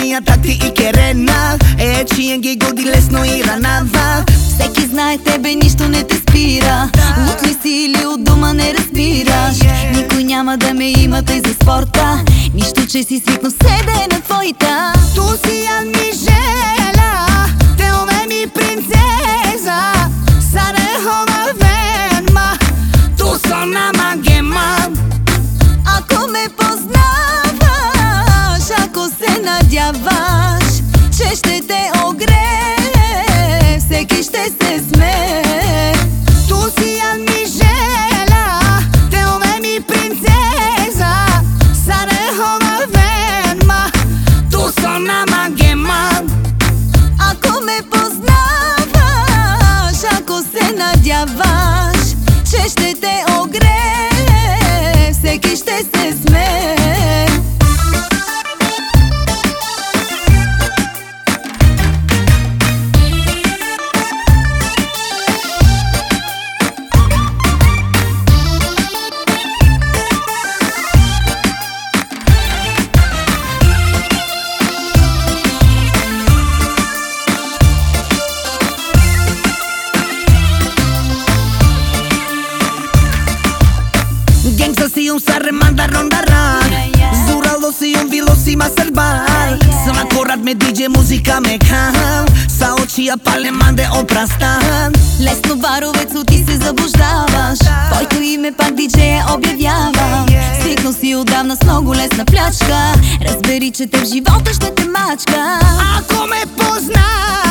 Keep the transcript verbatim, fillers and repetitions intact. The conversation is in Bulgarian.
моя тати и керена. Е, чиен ги годи лесно и ранава. Всеки знае тебе, нищо не те спира. Луд ли си или от дома не разбираш. Никой няма да ме има тъй за спорта. Нищо, че си свикнал себе на твоята. Tu si Angela, te ome mi princesa. Sarehova venma, tu sona magema. Ако ме познаваш, ако се надяваш, че ще те огрее, всеки ще се смее. Tu si Angela, te ome mi princesa. Sarehova venma, tu sona magema. Ако ме познаваш, ако се надяваш, че ще те огрее, всеки ще се смее. Gangsta si un se remanda ronda run. Zuralo si un vilo si maserbar. Sama корат ме диджей, музика ме кам. Са очия пале манде опрастан. Лесно баровецо ти се заблуждаваш. Твоето име пак диджея обявява. Свикнал си отдавна с много лесна плячка. Разбери, че те в живота ще те мачка. Ако ме познаш